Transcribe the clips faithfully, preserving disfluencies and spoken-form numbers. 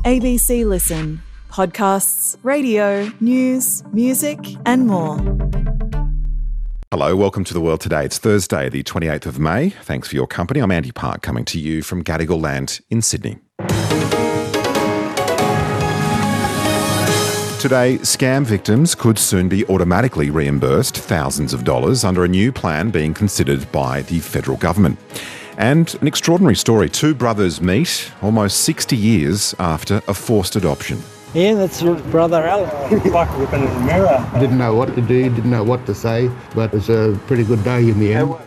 A B C Listen. Podcasts, radio, news, music and more. Hello, welcome to The World Today. It's Thursday, the twenty-eighth of May. Thanks for your company. I'm Andy Park, coming to you from Gadigal Land in Sydney. Today, scam victims could soon be automatically reimbursed thousands of dollars under a new plan being considered by the federal government. And an extraordinary story. Two brothers meet almost sixty years after a forced adoption. Yeah, that's your brother Alan. Like looking in the mirror. Didn't know what to do, didn't know what to say, but it was a pretty good day in the end.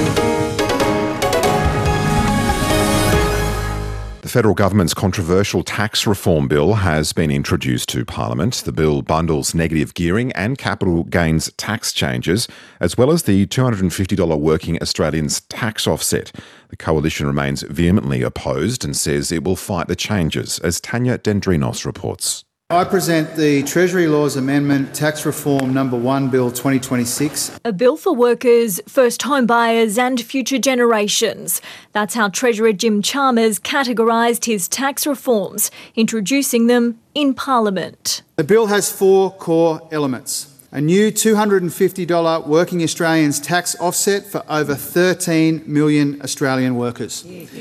The federal government's controversial tax reform bill has been introduced to Parliament. The bill bundles negative gearing and capital gains tax changes, as well as the two hundred fifty dollars working Australians tax offset. The coalition remains vehemently opposed and says it will fight the changes, as Tanya Dendrinos reports. I present the Treasury Laws Amendment Tax Reform Number one Bill twenty twenty-six. A bill for workers, first home buyers and future generations. That's how Treasurer Jim Chalmers categorised his tax reforms, introducing them in Parliament. The bill has four core elements. A new two hundred fifty dollars working Australians tax offset for over thirteen million Australian workers.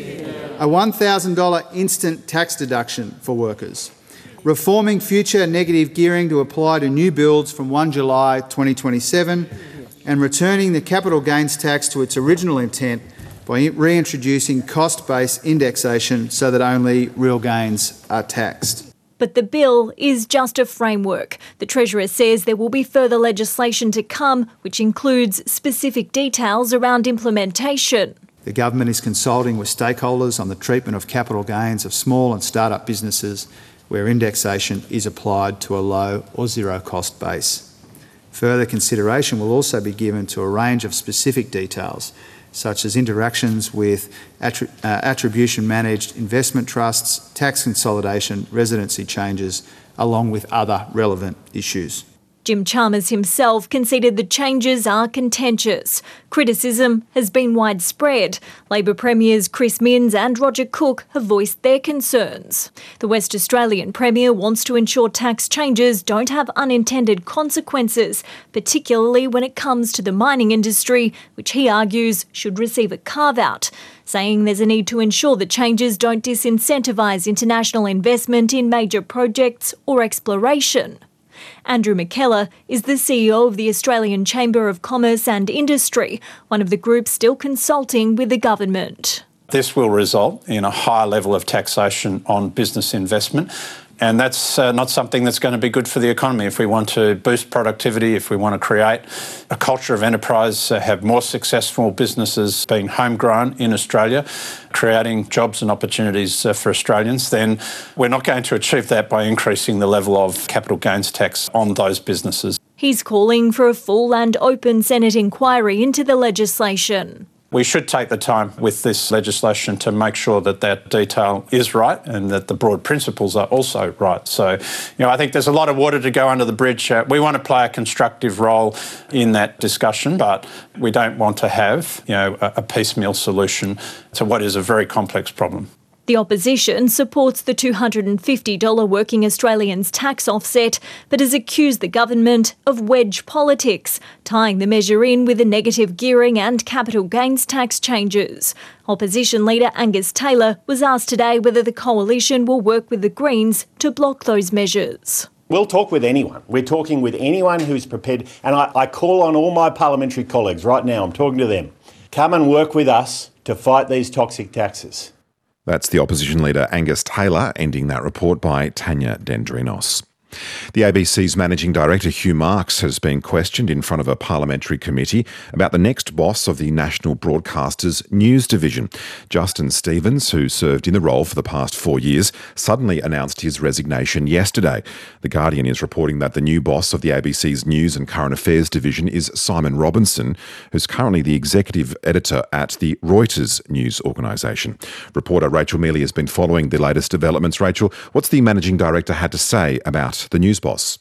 A one thousand dollars instant tax deduction for workers. Reforming future negative gearing to apply to new builds from the first of July twenty twenty-seven, and returning the capital gains tax to its original intent by reintroducing cost-based indexation so that only real gains are taxed. But the bill is just a framework. The Treasurer says there will be further legislation to come, which includes specific details around implementation. The government is consulting with stakeholders on the treatment of capital gains of small and start-up businesses where indexation is applied to a low or zero cost base. Further consideration will also be given to a range of specific details, such as interactions with attri- uh, attribution-managed investment trusts, tax consolidation, residency changes, along with other relevant issues. Jim Chalmers himself conceded the changes are contentious. Criticism has been widespread. Labor Premiers Chris Minns and Roger Cook have voiced their concerns. The West Australian Premier wants to ensure tax changes don't have unintended consequences, particularly when it comes to the mining industry, which he argues should receive a carve-out, saying there's a need to ensure the changes don't disincentivise international investment in major projects or exploration. Andrew McKellar is the C E O of the Australian Chamber of Commerce and Industry, one of the groups still consulting with the government. This will result in a higher level of taxation on business investment, and that's uh, not something that's going to be good for the economy. If we want to boost productivity, if we want to create a culture of enterprise, uh, have more successful businesses being homegrown in Australia, creating jobs and opportunities uh, for Australians, then we're not going to achieve that by increasing the level of capital gains tax on those businesses. He's calling for a full and open Senate inquiry into the legislation. We should take the time with this legislation to make sure that that detail is right and that the broad principles are also right. So, you know, I think there's a lot of water to go under the bridge. Uh, we want to play a constructive role in that discussion, but we don't want to have, you know, a, a piecemeal solution to what is a very complex problem. The opposition supports the two hundred fifty dollars working Australians tax offset, but has accused the government of wedge politics, tying the measure in with the negative gearing and capital gains tax changes. Opposition leader Angus Taylor was asked today whether the coalition will work with the Greens to block those measures. We'll talk with anyone. We're talking with anyone who's prepared, and I, I call on all my parliamentary colleagues right now, I'm talking to them. Come and work with us to fight these toxic taxes. That's the opposition leader Angus Taylor, ending that report by Tanya Dendrinos. The A B C's Managing Director Hugh Marks has been questioned in front of a parliamentary committee about the next boss of the national broadcaster's news division. Justin Stevens, who served in the role for the past four years, suddenly announced his resignation yesterday. The Guardian is reporting that the new boss of the A B C's News and Current Affairs division is Simon Robinson, who's currently the executive editor at the Reuters news organisation. Reporter Rachel Mealy has been following the latest developments. Rachel, what's the Managing Director had to say about the news boss?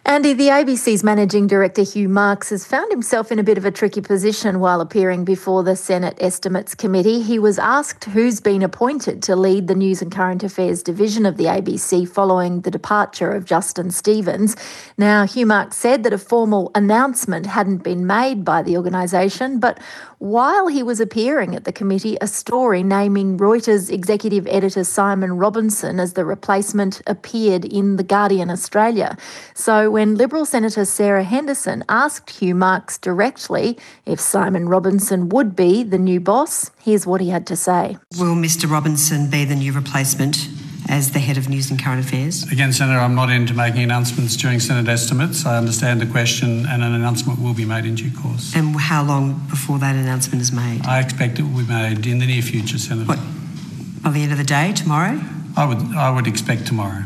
Andy, the A B C's Managing Director Hugh Marks has found himself in a bit of a tricky position while appearing before the Senate Estimates Committee. He was asked who's been appointed to lead the News and Current Affairs division of the A B C following the departure of Justin Stevens. Now, Hugh Marks said that a formal announcement hadn't been made by the organisation, but while he was appearing at the committee, a story naming Reuters executive editor Simon Robinson as the replacement appeared in The Guardian Australia. So when Liberal Senator Sarah Henderson asked Hugh Marks directly if Simon Robinson would be the new boss, here's what he had to say. Will Mr Robinson be the new replacement as the head of News and Current Affairs? Again, Senator, I'm not into making announcements during Senate estimates. I understand the question and an announcement will be made in due course. And how long before that announcement is made? I expect it will be made in the near future, Senator. What, by the end of the day, tomorrow? I would I would expect tomorrow.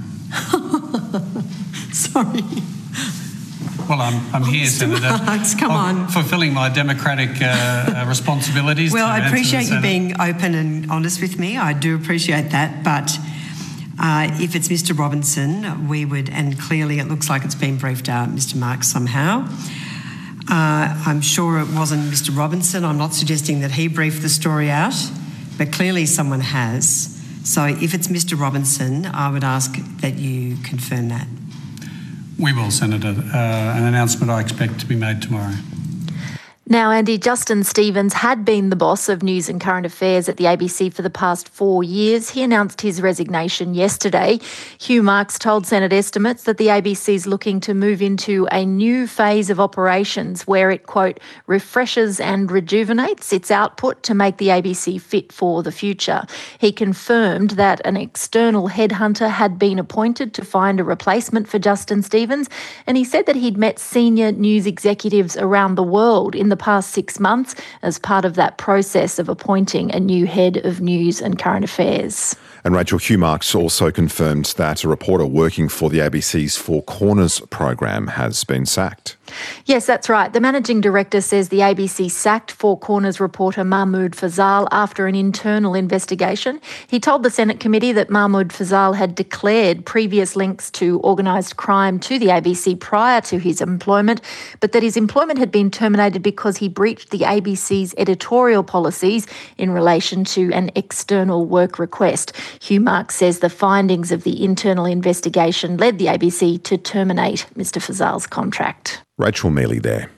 Sorry. Well, I'm, I'm here, Senator. Marks, come I'm on. Fulfilling my democratic uh, responsibilities. Well, to I appreciate you Senate. being open and honest with me. I do appreciate that. But uh, if it's Mr Robinson, we would, and clearly it looks like it's been briefed out, Mr Marks, somehow. Uh, I'm sure it wasn't Mr Robinson. I'm not suggesting that he briefed the story out, but clearly someone has. So if it's Mr Robinson, I would ask that you confirm that. We will, Senator. Uh, an announcement I expect to be made tomorrow. Now, Andy, Justin Stevens had been the boss of News and Current Affairs at the A B C for the past four years. He announced his resignation yesterday. Hugh Marks told Senate Estimates that the A B C is looking to move into a new phase of operations where it, quote, refreshes and rejuvenates its output to make the A B C fit for the future. He confirmed that an external headhunter had been appointed to find a replacement for Justin Stevens, and he said that he'd met senior news executives around the world in the past six months as part of that process of appointing a new head of News and Current Affairs. And Rachel, Hugh Marks also confirmed that a reporter working for the A B C's Four Corners program has been sacked. Yes, that's right. The Managing Director says the A B C sacked Four Corners reporter Mahmoud Fazal after an internal investigation. He told the Senate committee that Mahmoud Fazal had declared previous links to organised crime to the A B C prior to his employment, but that his employment had been terminated because he breached the A B C's editorial policies in relation to an external work request. Hugh Marks says the findings of the internal investigation led the A B C to terminate Mr Fazal's contract. Rachel Mealy there.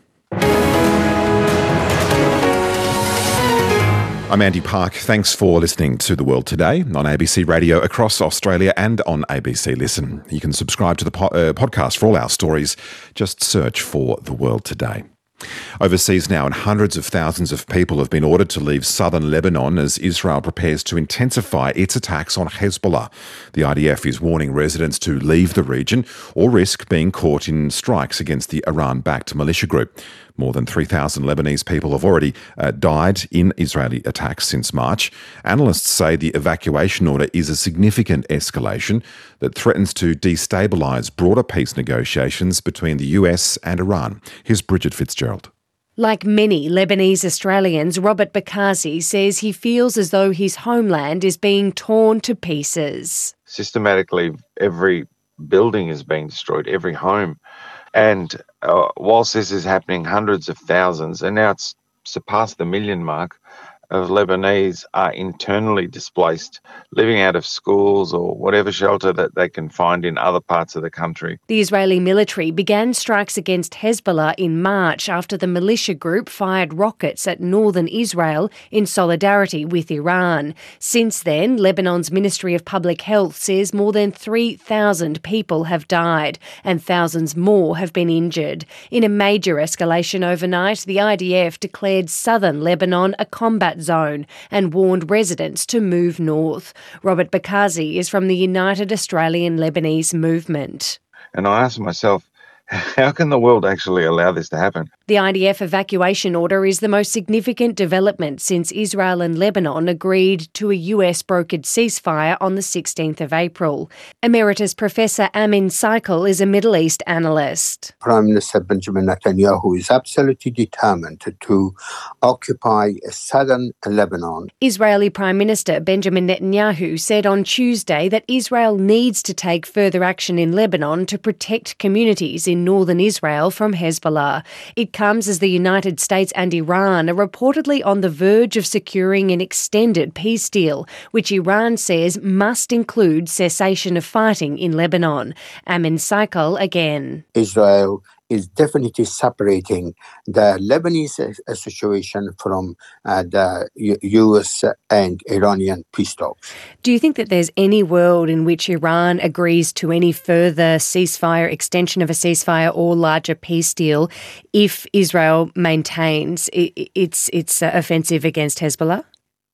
I'm Andy Park. Thanks for listening to The World Today on A B C Radio across Australia and on A B C Listen. You can subscribe to the po- uh, podcast for all our stories. Just search for The World Today. Overseas now, and hundreds of thousands of people have been ordered to leave southern Lebanon as Israel prepares to intensify its attacks on Hezbollah. The I D F is warning residents to leave the region or risk being caught in strikes against the Iran-backed militia group. More than three thousand Lebanese people have already uh, died in Israeli attacks since March. Analysts say the evacuation order is a significant escalation that threatens to destabilise broader peace negotiations between the U S and Iran. Here's Bridget Fitzgerald. Like many Lebanese Australians, Robert Bakazi says he feels as though his homeland is being torn to pieces. Systematically, every building is being destroyed, every home. And uh, whilst this is happening, hundreds of thousands, and now it's surpassed the million mark, of Lebanese are internally displaced, living out of schools or whatever shelter that they can find in other parts of the country. The Israeli military began strikes against Hezbollah in March after the militia group fired rockets at northern Israel in solidarity with Iran. Since then, Lebanon's Ministry of Public Health says more than three thousand people have died and thousands more have been injured. In a major escalation overnight, the I D F declared southern Lebanon a combat zone and warned residents to move north. Robert Bakazi is from the United Australian Lebanese Movement. And I asked myself, how can the world actually allow this to happen? The I D F evacuation order is the most significant development since Israel and Lebanon agreed to a U S-brokered ceasefire on the sixteenth of April. Emeritus Professor Amin Saikal is a Middle East analyst. Prime Minister Benjamin Netanyahu is absolutely determined to occupy southern Lebanon. Israeli Prime Minister Benjamin Netanyahu said on Tuesday that Israel needs to take further action in Lebanon to protect communities in northern Israel from Hezbollah. It comes as the United States and Iran are reportedly on the verge of securing an extended peace deal, which Iran says must include cessation of fighting in Lebanon. Amin Saikal again. Israel is definitely separating the Lebanese uh, situation from uh, the U- U.S. and Iranian peace talks. Do you think that there's any world in which Iran agrees to any further ceasefire, extension of a ceasefire or larger peace deal if Israel maintains its, its uh, offensive against Hezbollah?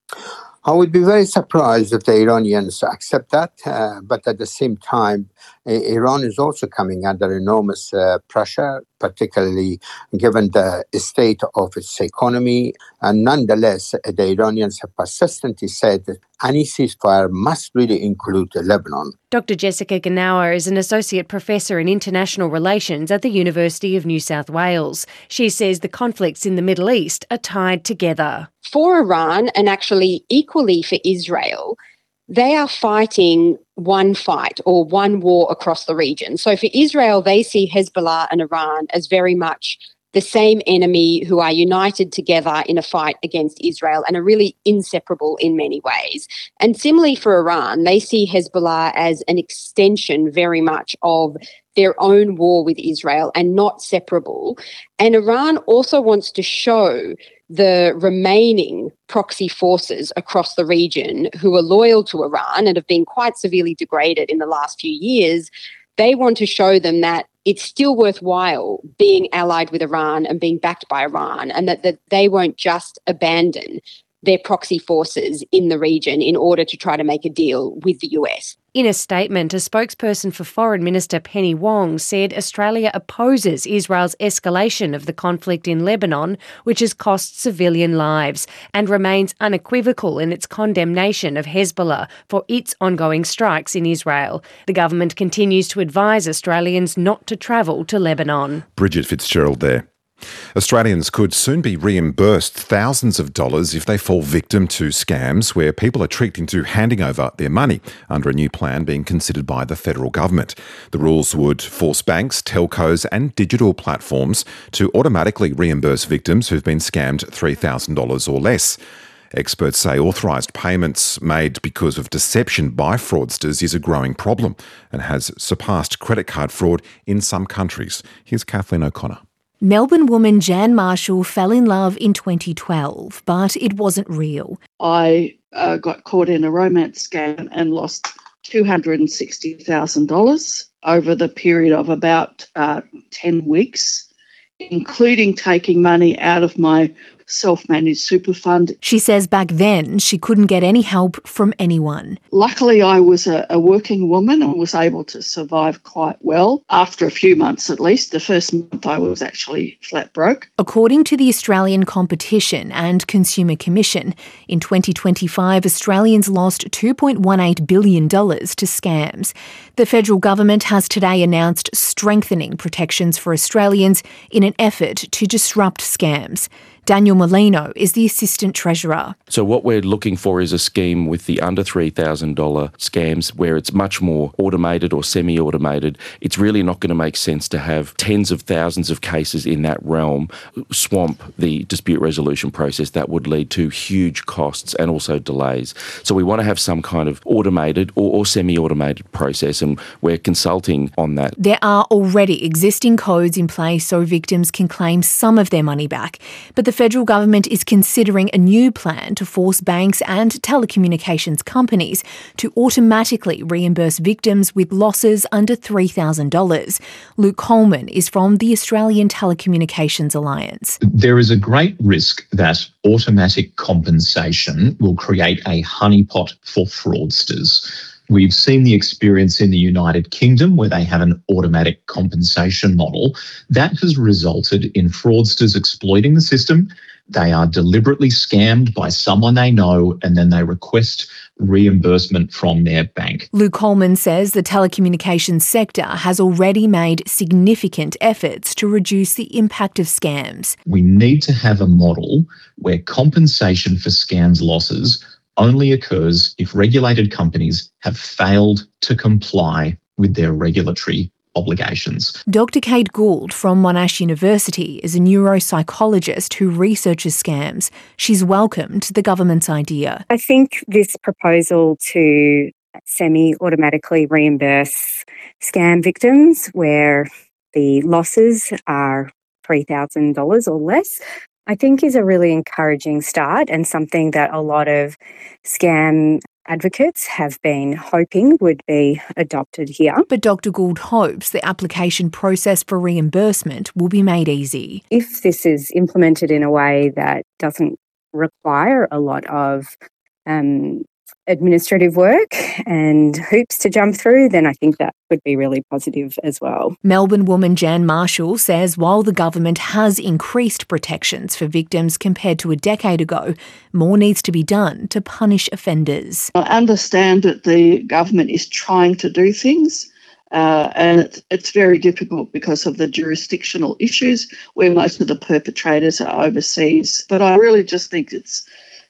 I would be very surprised if the Iranians accept that, uh, but at the same time, uh, Iran is also coming under enormous uh, pressure, particularly given the state of its economy. And nonetheless, the Iranians have persistently said that any ceasefire must really include Lebanon. Doctor Jessica Gnawa is an Associate Professor in International Relations at the University of New South Wales. She says the conflicts in the Middle East are tied together. For Iran, and actually equally for Israel, they are fighting one fight or one war across the region. So for Israel, they see Hezbollah and Iran as very much the same enemy who are united together in a fight against Israel and are really inseparable in many ways. And similarly for Iran, they see Hezbollah as an extension very much of their own war with Israel and not separable. And Iran also wants to show the remaining proxy forces across the region who are loyal to Iran and have been quite severely degraded in the last few years. They want to show them that it's still worthwhile being allied with Iran and being backed by Iran, and that, that they won't just abandon their proxy forces in the region in order to try to make a deal with the U S. In a statement, a spokesperson for Foreign Minister Penny Wong said Australia opposes Israel's escalation of the conflict in Lebanon, which has cost civilian lives, and remains unequivocal in its condemnation of Hezbollah for its ongoing strikes in Israel. The government continues to advise Australians not to travel to Lebanon. Bridget Fitzgerald there. Australians could soon be reimbursed thousands of dollars if they fall victim to scams where people are tricked into handing over their money under a new plan being considered by the federal government. The rules would force banks, telcos and digital platforms to automatically reimburse victims who've been scammed three thousand dollars or less. Experts say authorised payments made because of deception by fraudsters is a growing problem and has surpassed credit card fraud in some countries. Here's Kathleen O'Connor. Melbourne woman Jan Marshall fell in love in twenty twelve, but it wasn't real. I uh, got caught in a romance scam and lost two hundred sixty thousand dollars over the period of about uh, ten weeks, including taking money out of my self-managed super fund. She says back then she couldn't get any help from anyone. Luckily, I was a, a working woman and was able to survive quite well after a few months at least. The first month I was actually flat broke. According to the Australian Competition and Consumer Commission, in twenty twenty-five, Australians lost two point one eight billion dollars to scams. The federal government has today announced strengthening protections for Australians in an effort to disrupt scams. Daniel Molino is the Assistant Treasurer. So what we're looking for is a scheme with the under three thousand dollars scams where it's much more automated or semi-automated. It's really not going to make sense to have tens of thousands of cases in that realm swamp the dispute resolution process. That would lead to huge costs and also delays. So we want to have some kind of automated or, or semi-automated process, and we're consulting on that. There are already existing codes in place so victims can claim some of their money back, but the federal government is considering a new plan to force banks and telecommunications companies to automatically reimburse victims with losses under three thousand dollars. Luke Coleman is from the Australian Telecommunications Alliance. There is a great risk that automatic compensation will create a honeypot for fraudsters. We've seen the experience in the United Kingdom where they have an automatic compensation model. That has resulted in fraudsters exploiting the system. They are deliberately scammed by someone they know and then they request reimbursement from their bank. Lou Coleman says the telecommunications sector has already made significant efforts to reduce the impact of scams. We need to have a model where compensation for scams losses only occurs if regulated companies have failed to comply with their regulatory obligations. Doctor Kate Gould from Monash University is a neuropsychologist who researches scams. She's welcomed the government's idea. I think this proposal to semi-automatically reimburse scam victims where the losses are three thousand dollars or less, I think is a really encouraging start and something that a lot of scam advocates have been hoping would be adopted here. But Doctor Gould hopes the application process for reimbursement will be made easy. If this is implemented in a way that doesn't require a lot of um, administrative work and hoops to jump through, then I think that would be really positive as well. Melbourne woman Jan Marshall says while the government has increased protections for victims compared to a decade ago, more needs to be done to punish offenders. I understand that the government is trying to do things, uh, and it's, it's very difficult because of the jurisdictional issues where most of the perpetrators are overseas. But I really just think it's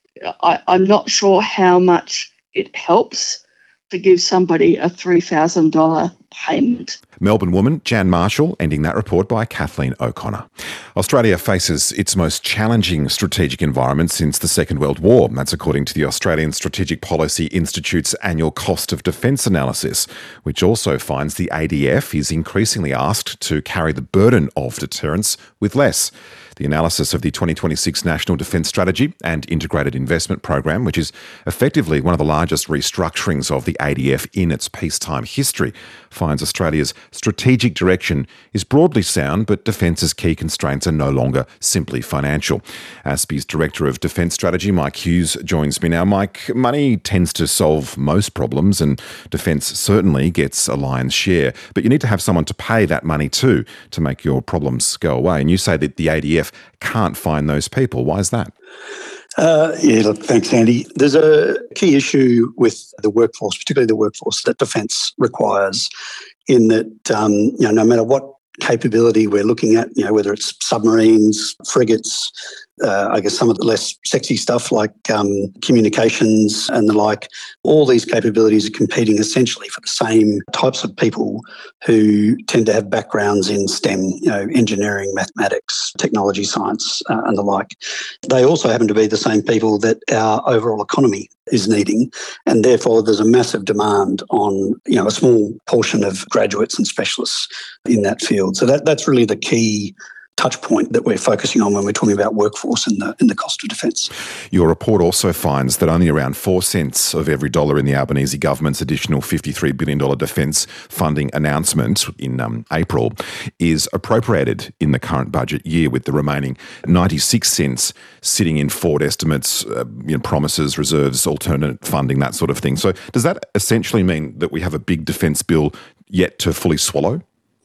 I, I'm not sure how much it helps to give somebody a three thousand dollars payment. Melbourne woman Jan Marshall, ending that report by Kathleen O'Connor. Australia faces its most challenging strategic environment since the Second World War. That's according to the Australian Strategic Policy Institute's annual cost of defence analysis, which also finds the A D F is increasingly asked to carry the burden of deterrence with less. The analysis of the twenty twenty-six National Defence Strategy and Integrated Investment Program, which is effectively one of the largest restructurings of the A D F in its peacetime history, finds Australia's strategic direction is broadly sound, but defence's key constraints are no longer simply financial. A S P I's Director of Defence Strategy, Mike Hughes, joins me now. Mike, money tends to solve most problems and defence certainly gets a lion's share, but you need to have someone to pay that money to, to make your problems go away. And you say that the A D F can't find those people. Why is that? Uh, yeah, look, thanks, Andy. There's a key issue with the workforce, particularly the workforce that defence requires, in that um, you know, no matter what capability we're looking at, you know, whether it's submarines, frigates, uh, I guess some of the less sexy stuff like um, communications and the like, all these capabilities are competing essentially for the same types of people who tend to have backgrounds in STEM, you know, engineering, mathematics, technology, science, uh, and the like. They also happen to be the same people that our overall economy is needing, and therefore there's a massive demand on, you know, a small portion of graduates and specialists in that field. So that that's really the key touch point that we're focusing on when we're talking about workforce and the, in the cost of defence. Your report also finds that only around four cents of every dollar in the Albanese government's additional fifty-three billion dollars defence funding announcement in um, April is appropriated in the current budget year, with the remaining ninety-six cents sitting in forward estimates, uh, you know, promises, reserves, alternate funding, that sort of thing. So does that essentially mean that we have a big defence bill yet to fully swallow?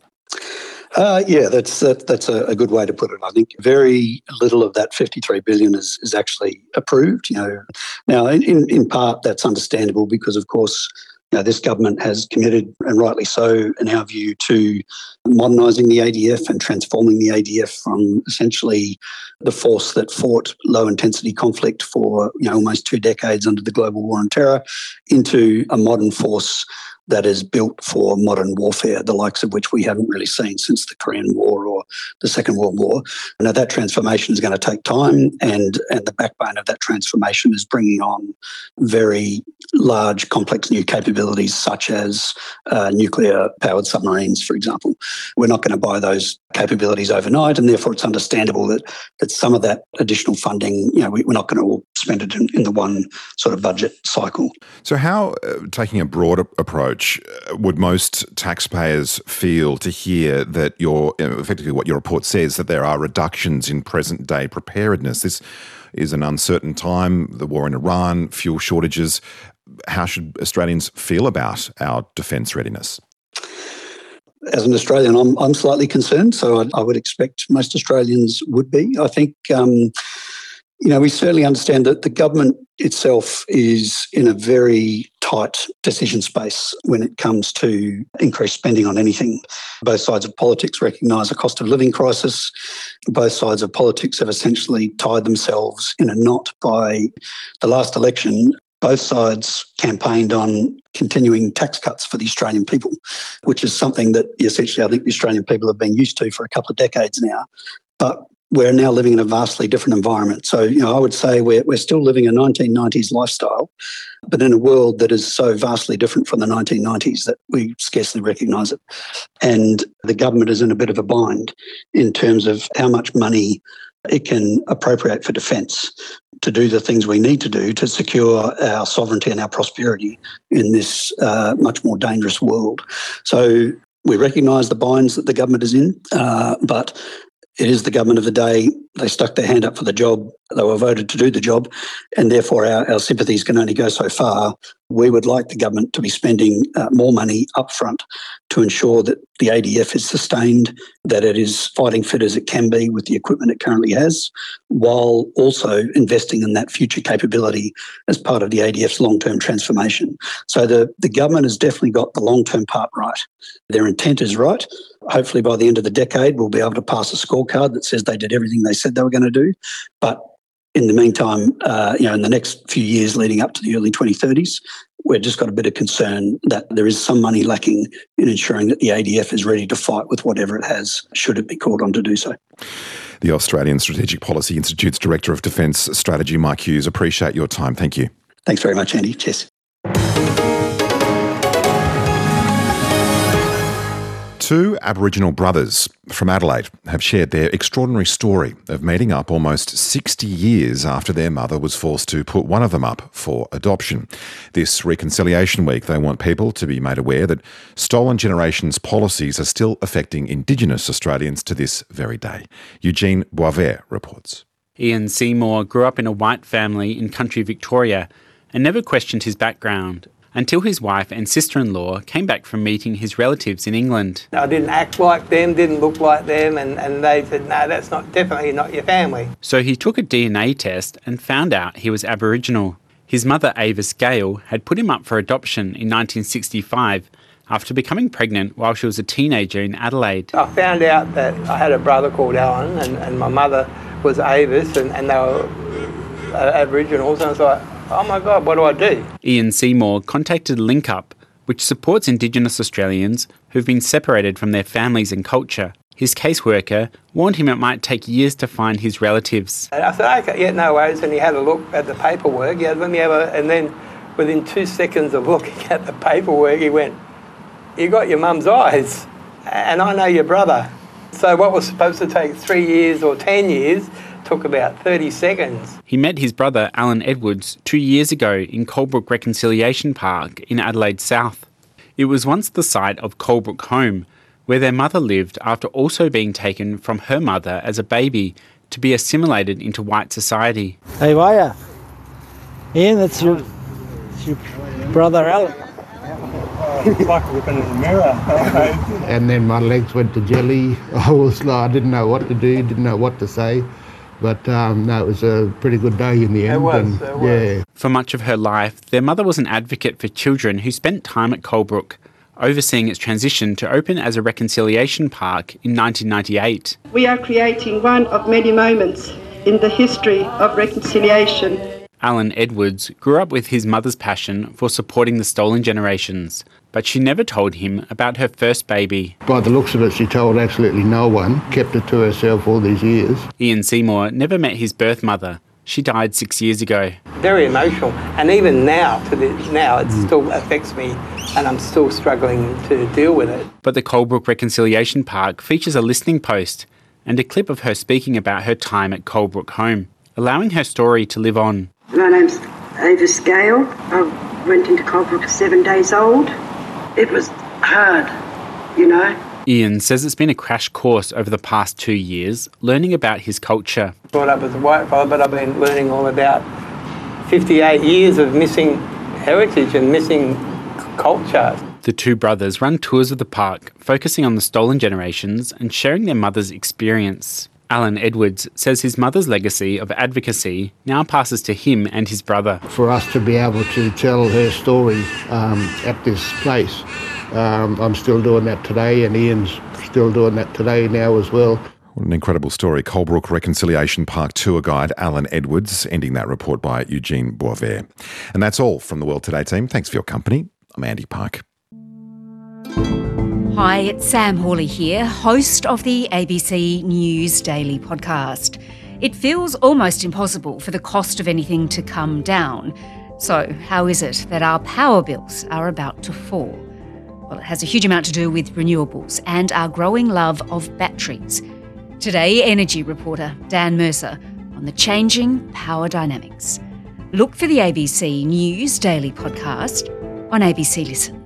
Uh, yeah, that's that, that's a, a good way to put it. I think very little of that fifty-three billion dollars is, is actually approved. You know, now in, in part that's understandable because, of course, you know, this government has committed, and rightly so, in our view, to modernising the A D F and transforming the A D F from essentially the force that fought low-intensity conflict for, you know, almost two decades under the global war on terror into a modern force that is built for modern warfare, the likes of which we haven't really seen since the Korean War or the Second World War. Now, that transformation is going to take time, and, and the backbone of that transformation is bringing on very large, complex new capabilities such as uh, nuclear-powered submarines, for example. We're not going to buy those capabilities overnight, and therefore it's understandable that that some of that additional funding, you know, we, we're not going to all spend it in, in the one sort of budget cycle. So how, uh, taking a broader approach, uh, would most taxpayers feel to hear that your, uh, effectively what your report says, that there are reductions in present-day preparedness? This is an uncertain time, the war in Iran, fuel shortages. how should Australians feel about our defence readiness? As an Australian, I'm, I'm slightly concerned, so I, I would expect most Australians would be. I think, um, you know, we certainly understand that the government itself is in a very tight decision space when it comes to increased spending on anything. Both sides of politics recognise a cost of living crisis. Both sides of politics have essentially tied themselves in a knot by the last election. Both sides campaigned on continuing tax cuts for the Australian people, which is something that essentially I think the Australian people have been used to for a couple of decades now. But we're now living in a vastly different environment. So, you know, I would say we're, we're still living a nineteen nineties lifestyle, but in a world that is so vastly different from the nineteen nineties that we scarcely recognise it. And the government is in a bit of a bind in terms of how much money it can appropriate for defence to do the things we need to do to secure our sovereignty and our prosperity in this uh, much more dangerous world. So we recognise the binds that the government is in, uh, but it is the government of the day. They stuck their hand up for the job. They were voted to do the job, and therefore our, our sympathies can only go so far. We would like the government to be spending uh, more money upfront to ensure that the A D F is sustained, that it is fighting fit as it can be with the equipment it currently has, while also investing in that future capability as part of the A D F's long-term transformation. So the, the government has definitely got the long-term part right. Their intent is right. Hopefully by the end of the decade, we'll be able to pass a scorecard that says they did everything they said they were going to do. But in the meantime, uh, you know, in the next few years leading up to the early twenty thirties, we've just got a bit of concern that there is some money lacking in ensuring that the A D F is ready to fight with whatever it has, should it be called on to do so. The Australian Strategic Policy Institute's Director of Defence Strategy, Mike Hughes, appreciate your time. Thank you. Thanks very much, Andy. Cheers. Two Aboriginal brothers from Adelaide have shared their extraordinary story of meeting up almost sixty years after their mother was forced to put one of them up for adoption. This Reconciliation Week, they want people to be made aware that Stolen Generations policies are still affecting Indigenous Australians to this very day. Eugene Boisvert reports. Ian Seymour grew up in a white family in country Victoria and never questioned his background, until his wife and sister-in-law came back from meeting his relatives in England. I didn't act like them, didn't look like them, and, and they said, no, that's not definitely not your family. So he took a D N A test and found out he was Aboriginal. His mother, Avis Gale, had put him up for adoption in nineteen sixty-five after becoming pregnant while she was a teenager in Adelaide. I found out that I had a brother called Alan, and, and my mother was Avis, and, and they were uh, Aboriginals, and I was like, oh my God, what do I do? Ian Seymour contacted LinkUp, which supports Indigenous Australians who've been separated from their families and culture. His caseworker warned him it might take years to find his relatives. And I said, okay, yeah, no worries. And he had a look at the paperwork. Yeah, let me have a, and then within two seconds of looking at the paperwork, he went, you got your mum's eyes, and I know your brother. So what was supposed to take three years or ten years took about thirty seconds. He met his brother Alan Edwards two years ago in Colebrook Reconciliation Park in Adelaide South. It was once the site of Colebrook Home, where their mother lived after also being taken from her mother as a baby to be assimilated into white society. Hey, how are ya? Ian, that's your, that's your brother Alan. It's like looking in the mirror. And then my legs went to jelly. I was like, I didn't know what to do, didn't know what to say. But um, no, it was a pretty good day in the end. It was, and, it was. Yeah. For much of her life, their mother was an advocate for children who spent time at Colebrook, overseeing its transition to open as a reconciliation park in nineteen ninety-eight. We are creating one of many moments in the history of reconciliation. Alan Edwards grew up with his mother's passion for supporting the stolen generations, but she never told him about her first baby. By the looks of it, she told absolutely no one, kept it to herself all these years. Ian Seymour never met his birth mother. She died six years ago. Very emotional, and even now, to the, now it mm. still affects me, and I'm still struggling to deal with it. But the Colebrook Reconciliation Park features a listening post and a clip of her speaking about her time at Colebrook Home, allowing her story to live on. My name's Avis Gale. I went into Colebrook at seven days old. It was hard, you know. Ian says it's been a crash course over the past two years, learning about his culture. Brought up as a white fellow, but I've been learning all about fifty-eight years of missing heritage and missing culture. The two brothers run tours of the park, focusing on the stolen generations and sharing their mother's experience. Alan Edwards says his mother's legacy of advocacy now passes to him and his brother. For us to be able to tell her story um, at this place, um, I'm still doing that today, and Ian's still doing that today now as well. What an incredible story. Coalbrook Reconciliation Park tour guide Alan Edwards, ending that report by Eugene Boisvert. And that's all from the World Today team. Thanks for your company. I'm Andy Park. Hi, it's Sam Hawley here, host of the A B C News Daily podcast. It feels almost impossible for the cost of anything to come down. So how is it that our power bills are about to fall? Well, it has a huge amount to do with renewables and our growing love of batteries. Today, energy reporter Dan Mercer on the changing power dynamics. Look for the A B C News Daily podcast on A B C Listen.